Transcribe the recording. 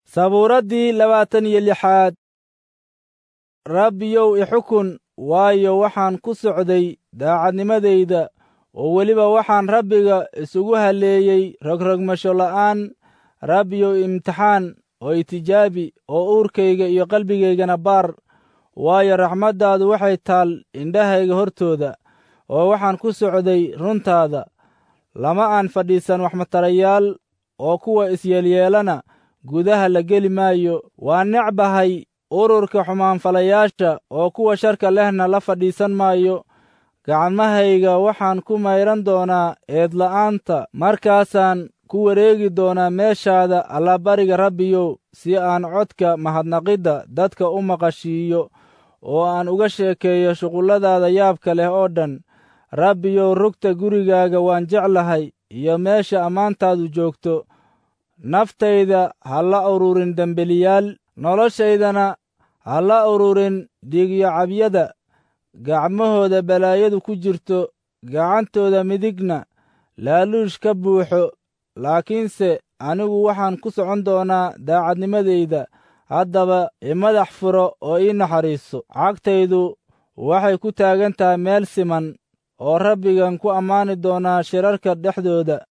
sabuuraddii 26aad. rabbiyow ixukun, waayo waxaan ku socday daacadnimadayda, oo weliba waxaan rabbiga isugu halleeyey rogrogmasho la'aan. rabbiyow imtixaan oo itijaabi, oo uurkayga iyo qalbigaygana baar, waayo raxmaddaadu waxay taal indhahayga hortooda, oo waxaan ku socday runtaada. lama aan fadhiisan waxmatarayaal, oo kuwa isyeelyeelana gudaha la geli maayo. waan necbahay ururka xumaanfalayaasha, oo kuwa sharka lehna la fadhiisan maayo. gacmahayga waxaan ku mayran doonaa eedla'aanta, markaasaan ku wareegi doonaa meeshaada allabariga rabbiyow, si aan codka mahadnaqidda dadka u maqashiiyo, oo aan uga sheekeeyo shuqulladaada yaabka leh oo dhan. rabbiyow, rugta gurigaaga waan jeclahay, iyo meesha ammaantaadu joogto. naftayda ha la ururin dembeliyaal, noloshaydana ha la ururin dhiigyocabyada. gacmahooda balaayadu ku jirto, gacantooda midigna laaluush ka buuxo. laakiinse anigu waxaan ku socon doonaa daacadnimadayda. haddaba imadax furo oo ii naxariiso. cagtaydu waxay ku taagan tahay meel siman, oo rabbigan ku ammaani doonaa shirarka dhexdooda.